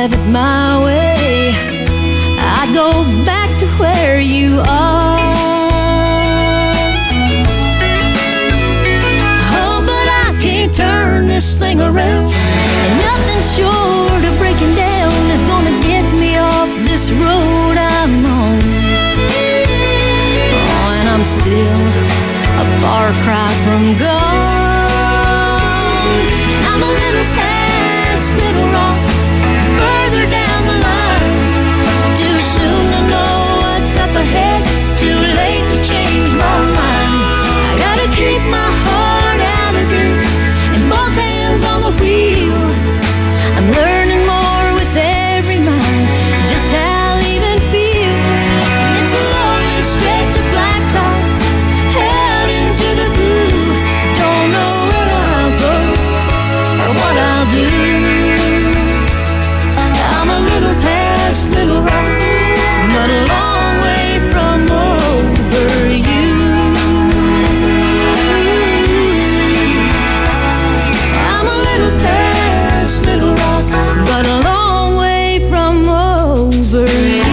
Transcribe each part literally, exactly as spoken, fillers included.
have it my way, I'd go back to where you are. Oh, but I can't turn this thing around, and nothing short of breaking down is gonna get me off this road I'm on. Oh, and I'm still a far cry from gone. I'm a little past Little Rock, further down the line. Too soon to know what's up ahead, too late to change my mind. I gotta keep my heart out of this and both hands on the wheel. I'm learning more with every mile just how leaving feels. It's a lonely stretch of blacktop out into the blue. Don't know where I'll go or what I'll do. I'm a little past Little Rock, but a long way from over you. I'm a little past Little Rock, but a long way from over you.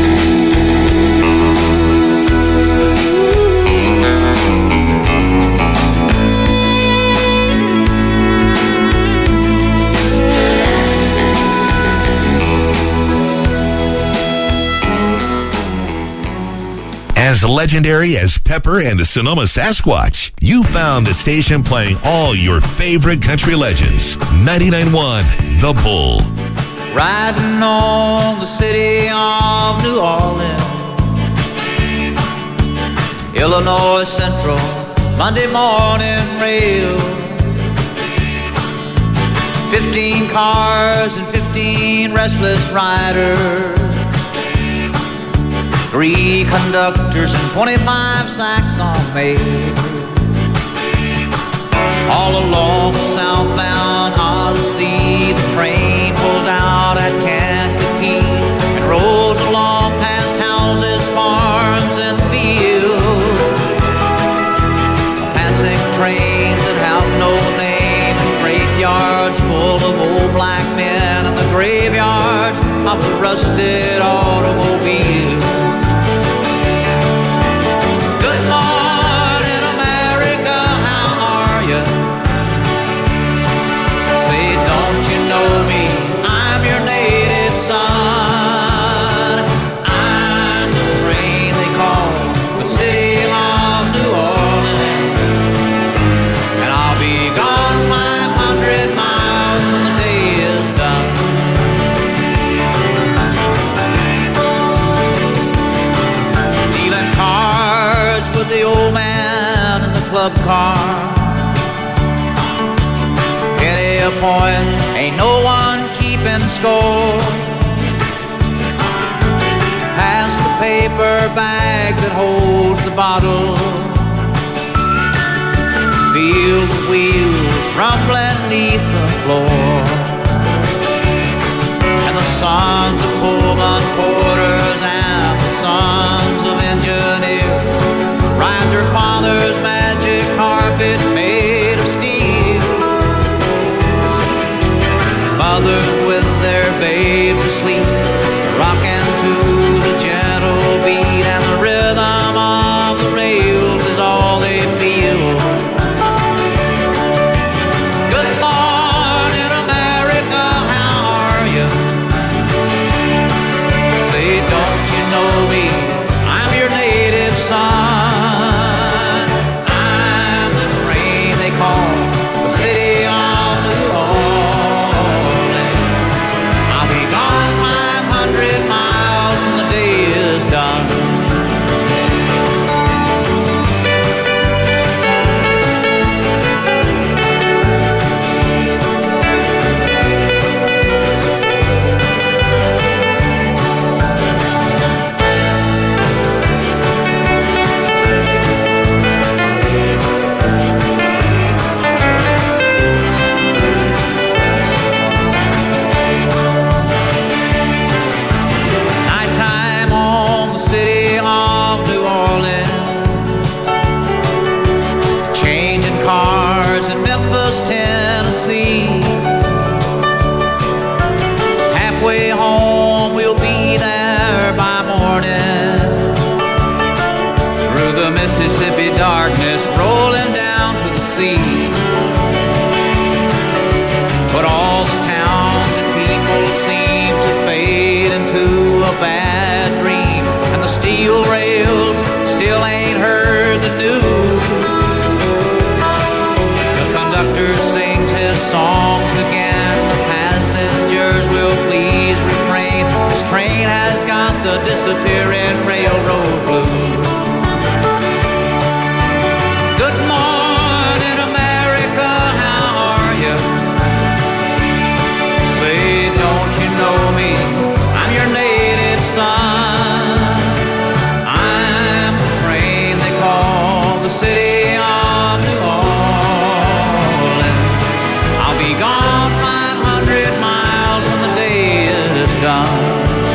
As legendary as Pepper and the Sonoma Sasquatch, you found the station playing all your favorite country legends. ninety-nine point one The Bull. Riding on the city of New Orleans, Illinois Central, Monday morning rail. Fifteen cars and fifteen restless riders, three conductors and twenty-five sacks on mail. All along the southbound Odyssey, the train pulls out at Kankakee and rolls along past houses, farms, and fields. Passing trains that have no name, and freight yards full of old black men, and the graveyards of the rusted automobiles. Good morning, America, how are you? Say, don't you know me? I'm your native son. I'm the rain they call the city of New Orleans, and I'll be gone five hundred miles when the day is done. Dealing cards with the old man in the club car. Penny a point, ain't no one keeping score. Pass the paper bag that holds the bottle. Feel the wheels rumbling neath the floor. And the sons of Pullman porters and the sons of engineers ride their father's magic carpet made of steel. Mothers with their babes asleep, rocking to the gentle beat, and the rhythm of the rails is all they feel. Good morning, way home, we'll be there by morning. Through the Mississippi darkness, rolling down to the sea. But all the towns and people seem to fade into a bad dream, and the steel rails still ain't heard the news. The conductor sings his songs again. The passengers will please refrain. This train has got the disappearing railroad blues. Good morning, America, how are you? Say, don't you know me? I'm your native son. I'm the train they call the city of New Orleans. I'll be gone five hundred miles when the day is done.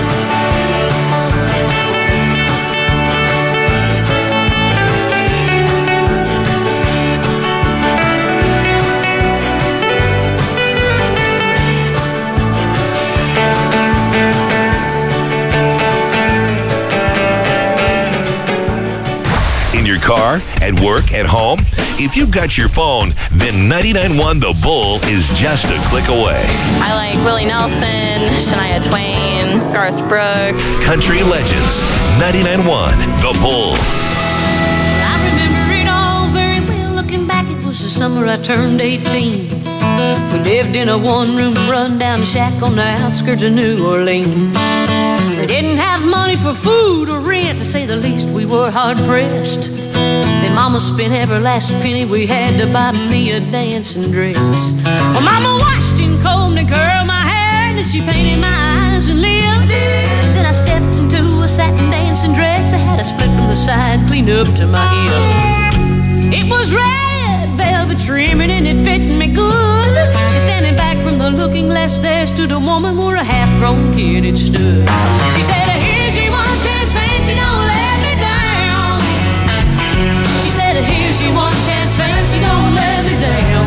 In your car, at work, at home? If you've got your phone, then ninety-nine point one The Bull is just a click away. I like Willie Nelson, Shania Twain, Garth Brooks. Country Legends, ninety-nine point one The Bull. I remember it all very well. Looking back, it was the summer I turned eighteen. We lived in a one-room run-down shack on the outskirts of New Orleans. We didn't have money for food or rent, to say the least. We were hard-pressed. Then Mama spent every last penny we had to buy me a dancing dress. Well, Mama washed and combed and curled my hair, and she painted my eyes and lips. Then I stepped into a satin dancing dress that had a split from the side clean up to my hip. It was red velvet trimming and it fit me good. And standing back from the looking glass, there stood a woman where a half-grown kid had stood. She said, here's your one chance, fancy, don't let me down. She said, here's your one chance, fancy, don't let me down.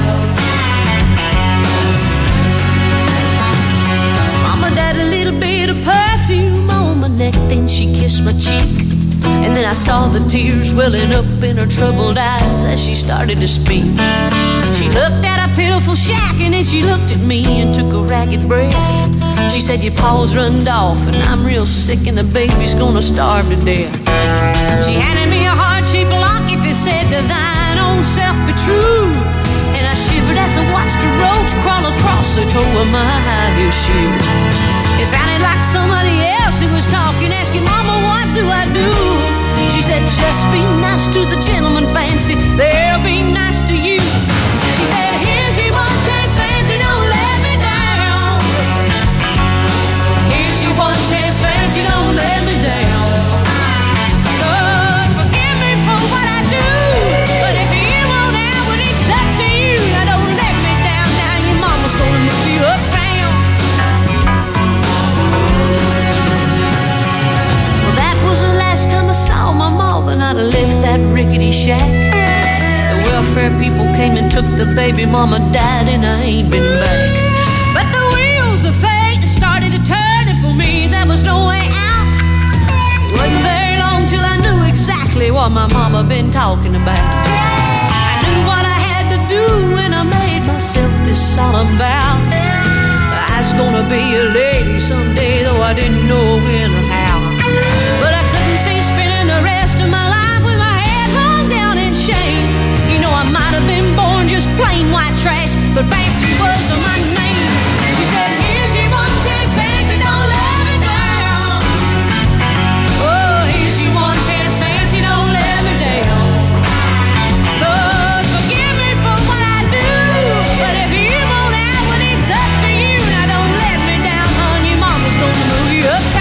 Mama died a little bit of perfume on my neck, then she kissed my cheek. And then I saw the tears welling up in her troubled eyes as she started to speak. She looked at a pitiful shack and then she looked at me and took a ragged breath. She said, your paws runned off and I'm real sick and the baby's gonna starve to death. She handed me a heart-shaped locket that said, to thine own self be true. And I shivered as I watched a roach crawl across the toe of my high-heel shoe. It sounded like somebody else who was talking, asking, Mama, what do I do? She said, just be nice to the gentleman, Fancy, they'll be nice to you. She said, here's your one chance, Fancy, don't let me down. Here's your one chance, Fancy, don't let me down. Lord, forgive me for what I do, but if you won't out, well, it's up to you. Now don't let me down, now your mama's gonna move you uptown. And I'd left that rickety shack. The welfare people came and took the baby. Mama died and I ain't been back. But the wheels of fate started to turn, and for me there was no way out. It wasn't very long till I knew exactly what my mama been talking about. I knew what I had to do and I made myself this solemn vow. I was gonna be a lady someday, though I didn't know when or how. But I couldn't see spending the rest of my life with my head hung down in shame. You know, I might have been born just plain white trash, but Fancy was my name. She said, here's your one chance, Fancy, don't let me down. Oh, here's your one chance, Fancy, don't let me down. Lord, forgive me for what I do, but if you won't out, well, it's up to you. Now don't let me down, hon, your mama's gonna move you uptown.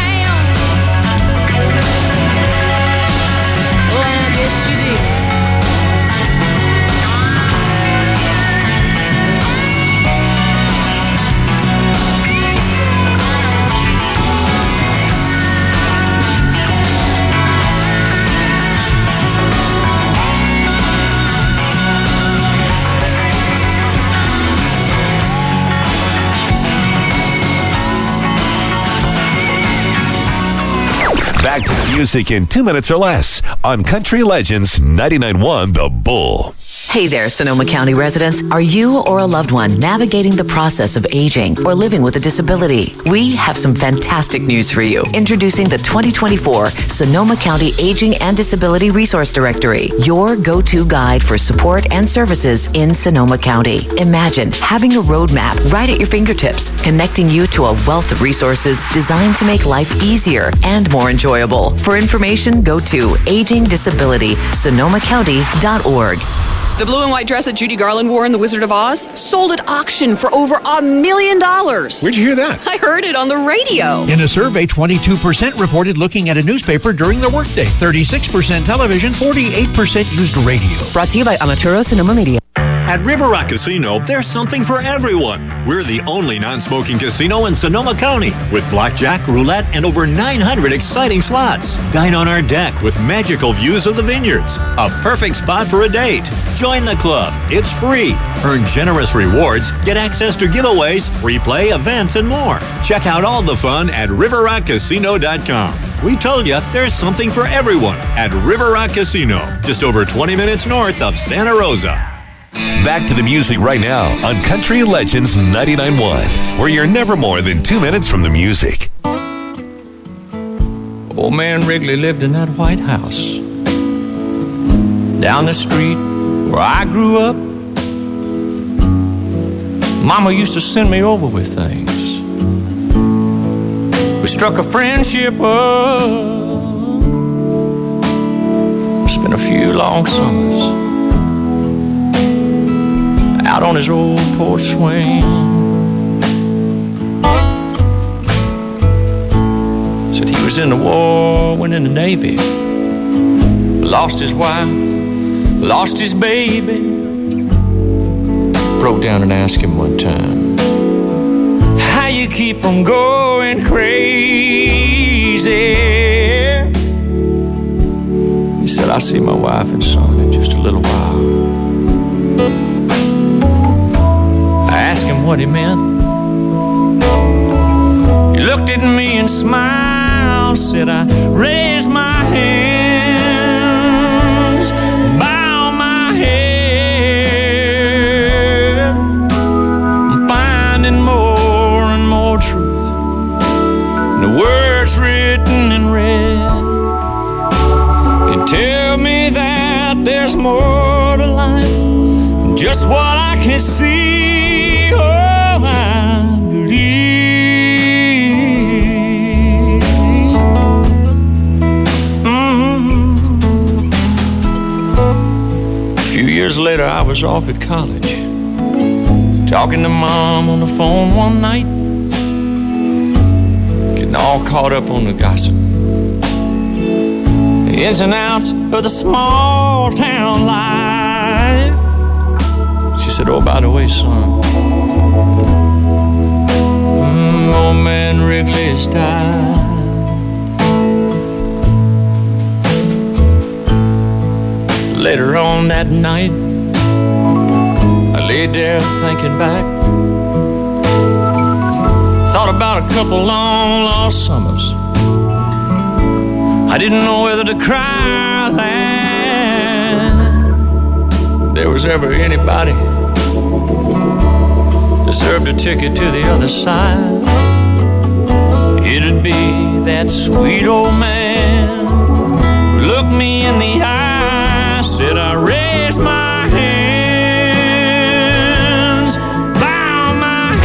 Back to the music in two minutes or less on Country Legends ninety-nine point one The Bull. Hey there, Sonoma County residents. Are you or a loved one navigating the process of aging or living with a disability? We have some fantastic news for you. Introducing the twenty twenty-four Sonoma County Aging and Disability Resource Directory, your go-to guide for support and services in Sonoma County. Imagine having a roadmap right at your fingertips, connecting you to a wealth of resources designed to make life easier and more enjoyable. For information, go to aging disability sonoma county dot org. The blue and white dress that Judy Garland wore in The Wizard of Oz sold at auction for over a million dollars. Where'd you hear that? I heard it on the radio. In a survey, twenty-two percent reported looking at a newspaper during their workday, thirty-six percent television, forty-eight percent used radio. Brought to you by Amaturo Sonoma Media. At River Rock Casino, there's something for everyone. We're the only non-smoking casino in Sonoma County with blackjack, roulette, and over nine hundred exciting slots. Dine on our deck with magical views of the vineyards. A perfect spot for a date. Join the club. It's free. Earn generous rewards, get access to giveaways, free play, events, and more. Check out all the fun at river rock casino dot com. We told you there's something for everyone at River Rock Casino, just over twenty minutes north of Santa Rosa. Back to the music right now on Country Legends ninety-nine point one, where you're never more than two minutes from the music. Old man Wrigley lived in that White House down the street where I grew up. Mama used to send me over with things. We struck a friendship up. Spent a few long summers out on his old porch swing. Said he was in the war, went in the Navy, lost his wife, lost his baby. Broke down and asked him one time, how you keep from going crazy? He said, I'll see my wife and son in just a little while. I asked him what he meant. He looked at me and smiled, said, I raise my hands, bow my head. I'm finding more and more truth in the words written in red. And tell me that there's more to life than just what I can see. Oh, I believe. Mm-hmm. A few years later, I was off at college, talking to Mom on the phone one night, getting all caught up on the gossip, the ins and outs of the small town life. She said, oh, by the way, son, mm, old man Wrigley has died. Later on that night, I laid there thinking back. Thought about a couple long lost summers. I didn't know whether to cry or laugh. There was ever anybody deserved a ticket to the other side, it'd be that sweet old man who looked me in the eye, said I raised my hands, bow my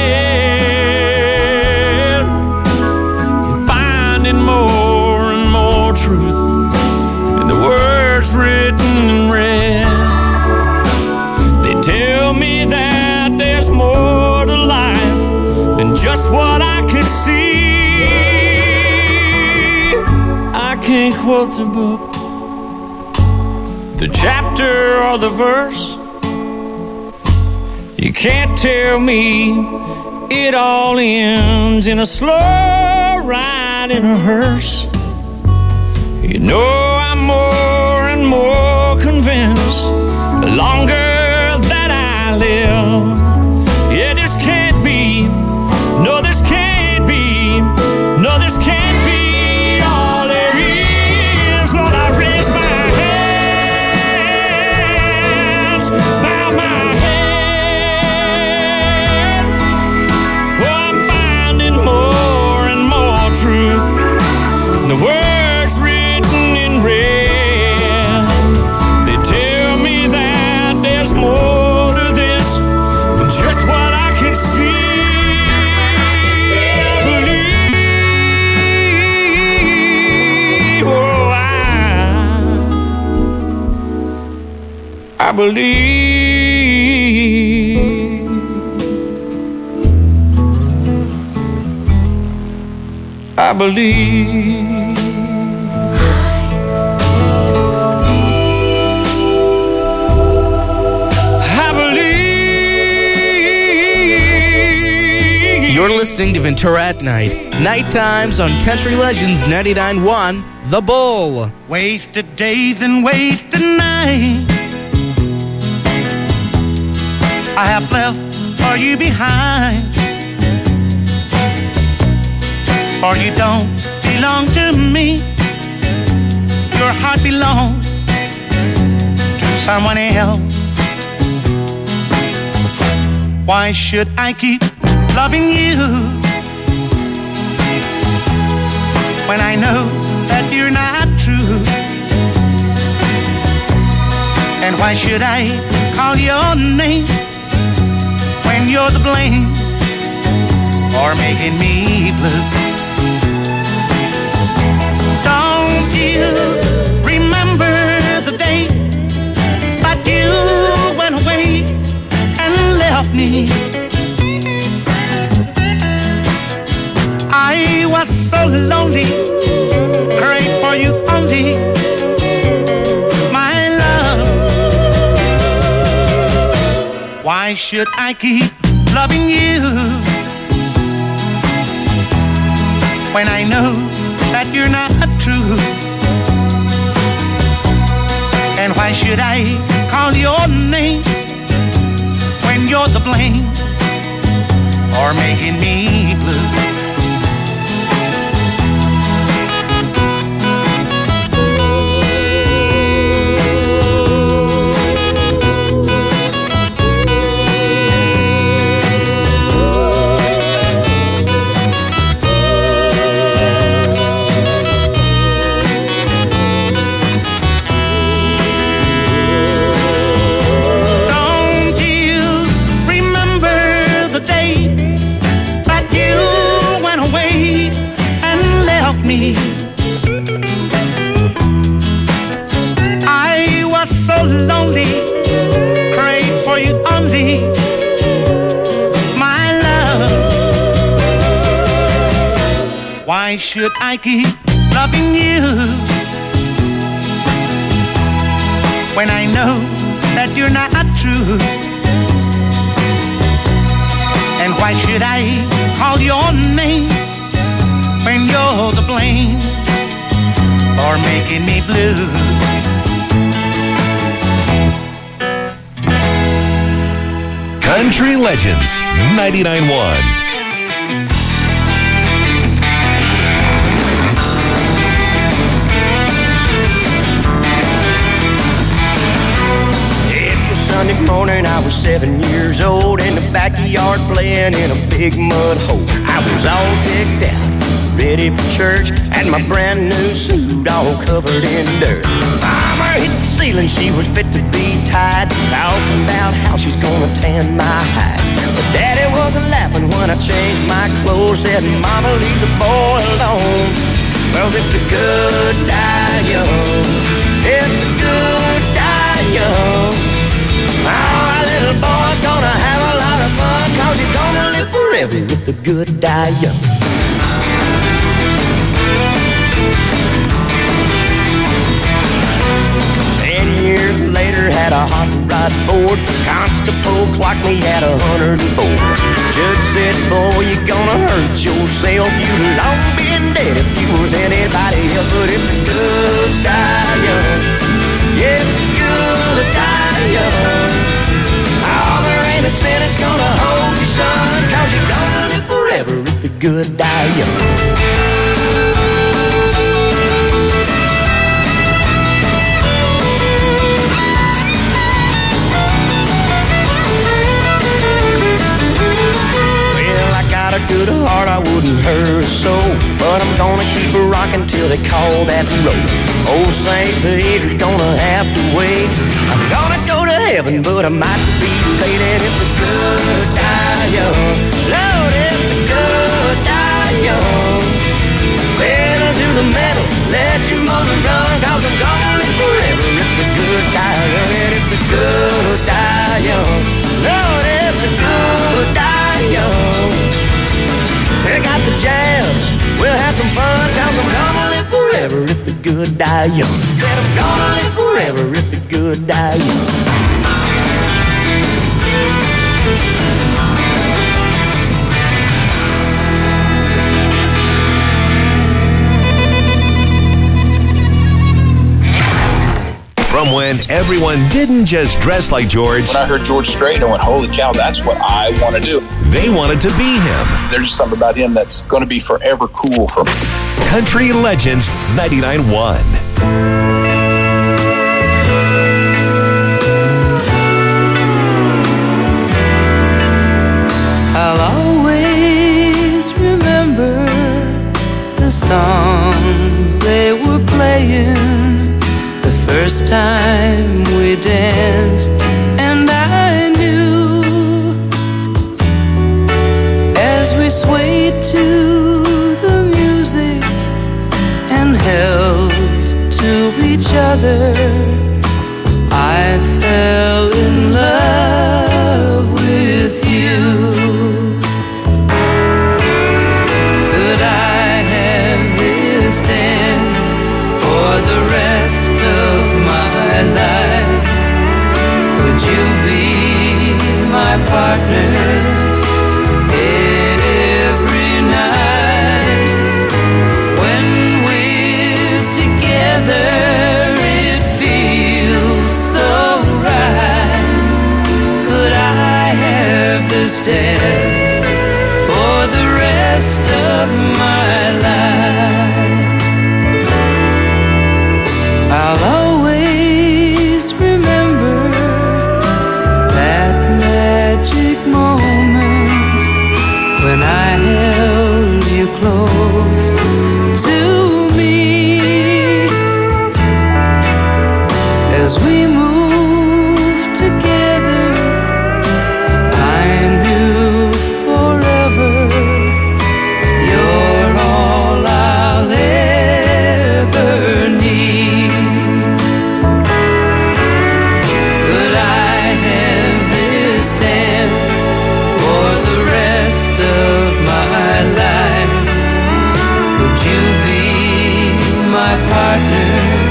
head, finding more and more truth in the words written in red. They tell me that there's more to life than just what I could see. I can't quote the book, the chapter or the verse. You can't tell me it all ends in a slow ride in a hearse. You know I'm more and more convinced the longer that I live. Yeah, this can't be, no, this can't be, no, this can't be all it believe I believe I believe. You're listening to Ventura at Night. Night times on Country Legends ninety-nine point one, The Bull. Wasted days and wasted nights I have left for you behind. For you don't belong to me. Your heart belongs to someone else. Why should I keep loving you when I know that you're not true? And why should I call your name when you're the blame for making me blue? Don't you remember the day that you went away and left me? I was so lonely, prayed for you only, my love. Why should I keep loving you when I know that you're not true? And why should I call your name when you're the blame for making me blue? I was so lonely, prayed for you only, my love. Why should I keep loving you when I know that you're not true? And why should I call your name when you're the blame for making me blue? Country Legends ninety-nine point one. Sunday morning, I was seven years old in the backyard playing in a big mud hole. I was all decked out, ready for church, and my brand new suit all covered in dirt. Mama hit the ceiling, she was fit to be tied, talking about how she's gonna tan my hide. But Daddy wasn't laughing when I changed my clothes, said, Mama, leave the boy alone. Well, if the good die young, if the good die young, our little boy's gonna have a lot of fun, 'cause he's gonna live forever if the good die young. Ten years later, had a hot rod Ford. Constable clocked me at a hundred and four. Judge said, boy, you're gonna hurt yourself. You'd long been dead if you was anybody else. But if the good die young, yeah, if the good die young, oh, there ain't a sin that's gonna hold you, son, 'cause you're gonna live forever if the good die young. A good heart, I wouldn't hurt a soul, but I'm gonna keep her rocking till they call that road. Old Saint Peter's gonna have to wait. I'm gonna go to heaven, but I might be late. And if the good die young, Lord, if the good die young, pedal to the metal, let your motor run, 'cause I'm gonna live forever if the good die young. And if the good good die young. Said I'm gonna live forever if the good die young. From when everyone didn't just dress like George. When I heard George Strait, I went, holy cow, that's what I want to do. They wanted to be him. There's just something about him that's going to be forever cool for me. Country Legends ninety-nine point one. I'll always remember the song they were playing the first time we danced, and I knew as we swayed to the music and held to each other, I fell in love with you. Could I have this dance for the rest of my life? Would you be my partner every night? When we're together, it feels so right. Could I have this dance for the rest of my life? I'll always remember that magic moment when I held you close to me. As we moved together, I knew forever you're all I'll ever need. Could I have this dance for the rest of my life? Would you be my partner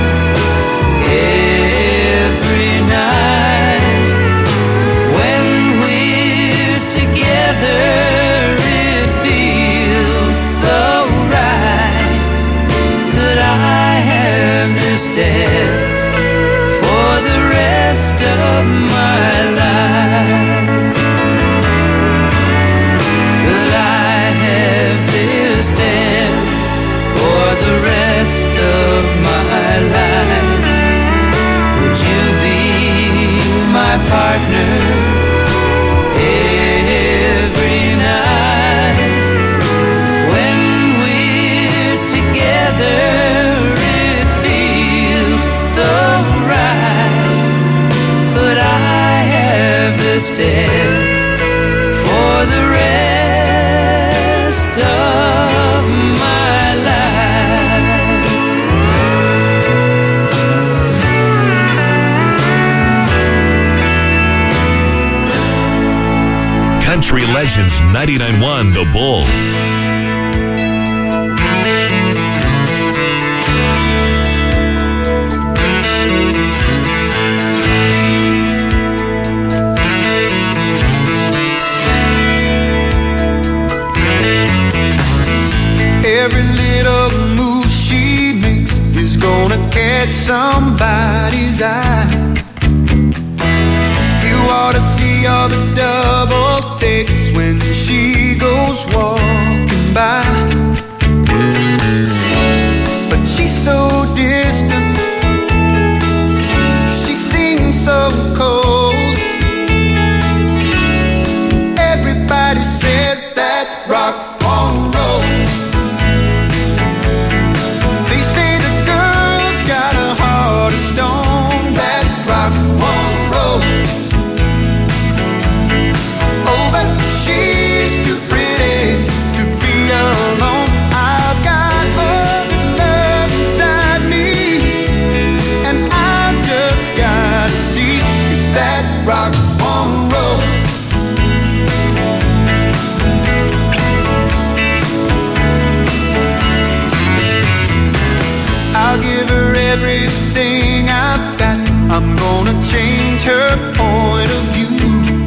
every night? When we're together, it feels so right. Could I have this dance for the rest of my life? Could I have this dance for the rest of my life? Would you be my partner every night? When we're together, it feels so right. Could I have this dance for the rest of my life? Country Legends ninety-nine point one, The Bull. Every little move she makes is gonna catch somebody's eye. You ought to see all the double takes when she goes walking by. But she's so distant, she seems so cold. Everybody says that rock on roll. They say the girl's got a heart of stone, that rock on roll. Oh, but she's too pretty to be alone. everything I've got. I'm gonna change her point of view.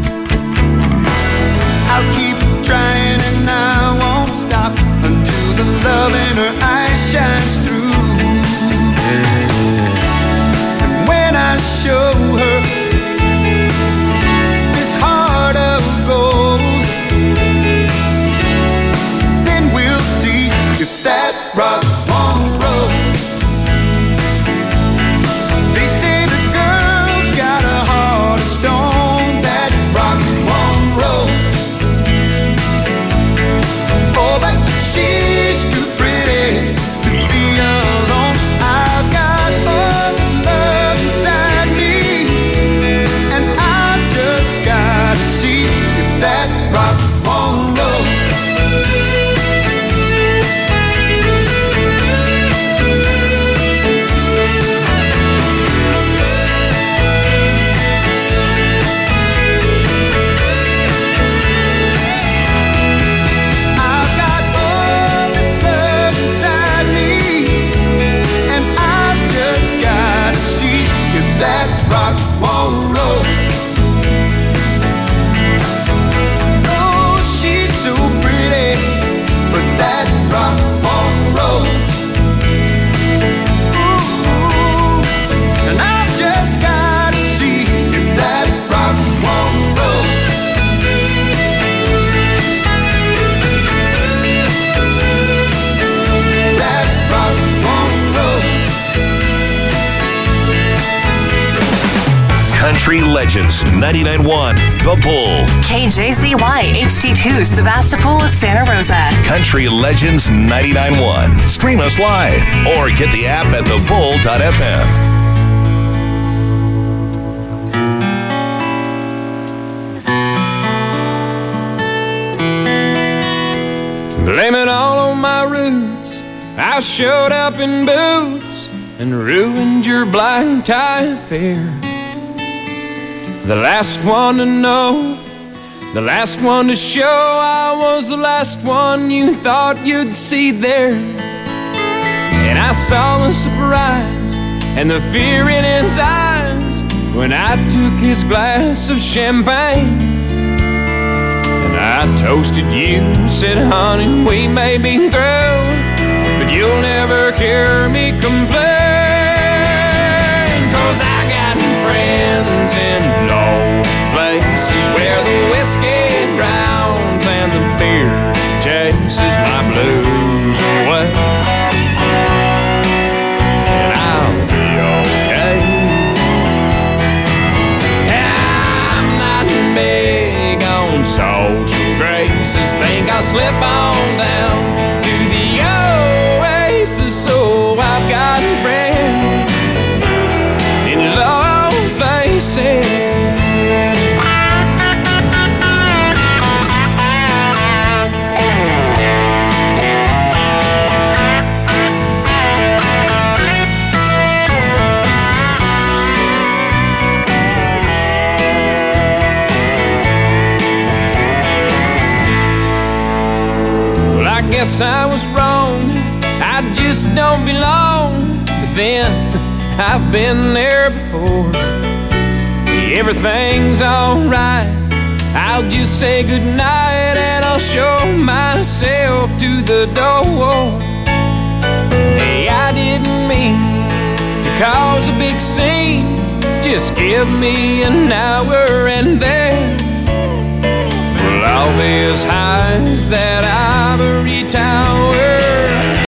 I'll keep trying and I won't stop until the love in her eyes shines through. And when I show her this heart of gold, then we'll see if that rock won't roll. They say the girl's got a heart of stone, that rock won't roll. Oh, but she's too pretty to be alone. I've got all this love inside me, and I just gotta see if that rock won't roll. I've got all this love inside me, and I just gotta see if that rock won't roll. Oh, she's so pretty, but that rock won't roll. Ooh, and I just gotta see if that rock won't roll. That rock won't roll. Country Legends ninety-nine point one, The Bull. K J Z Y H D two, Sebastopol, Santa Rosa. Country Legends ninety-nine point one. Stream us live or get the app at the bull dot f m. Blame it all on my roots. I showed up in boots and ruined your black tie affair. The last one to know, the last one to show. I was the last one you thought you'd see there. And I saw the surprise and the fear in his eyes when I took his glass of champagne. I toasted you, said, honey, we may be through, but you'll never hear me complain. 'Cause I got friends in low places where the whiskey drowns and the beer chases my blues away. And I'll be okay. I'm not big on social graces. Think I'll slip on down to the oasis. So I've got friends in low places. Guess I was wrong, I just don't belong. But then, I've been there before. Everything's alright, I'll just say goodnight and I'll show myself to the door. Hey, I didn't mean to cause a big scene. Just give me an hour and then all these highs that ivory tower